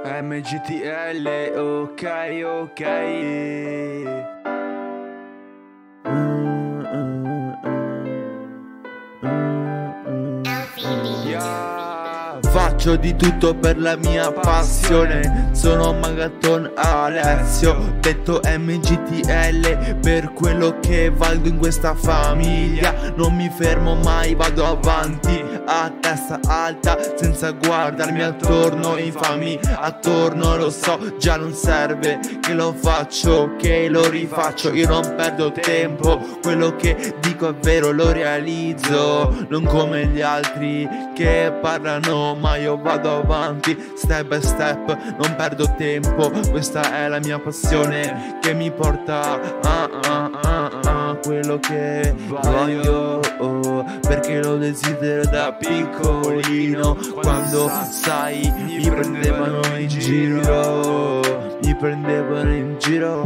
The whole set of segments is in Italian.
MGTL, ok, ok. Faccio di tutto per la mia passione. Sono Magaton Alessio, detto MGTL, per quello che valgo in questa famiglia. Non mi fermo mai, vado avanti a testa alta, senza guardarmi attorno. Infami attorno, lo so, già non serve che lo faccio, che lo rifaccio. Io non perdo tempo, quello che dico è vero, lo realizzo. Non come gli altri che parlano, ma io vado avanti step by step, non perdo tempo. Questa è la mia passione che mi porta a quello che voglio, perché lo desidero da piccolino. Quando sai mi prendevano in giro, mi prendevano in giro.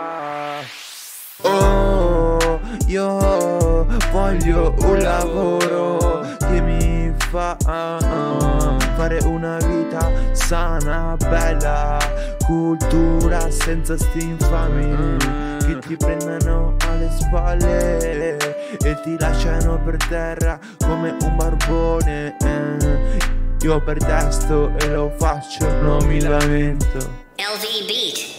Oh, io voglio un lavoro che mi fa fare una vita sana, bella, cultura senza sti infami che ti prendano alle spalle e ti lasciano per terra come un barbone. Io per testo e lo faccio, non mi lamento. LV Beat.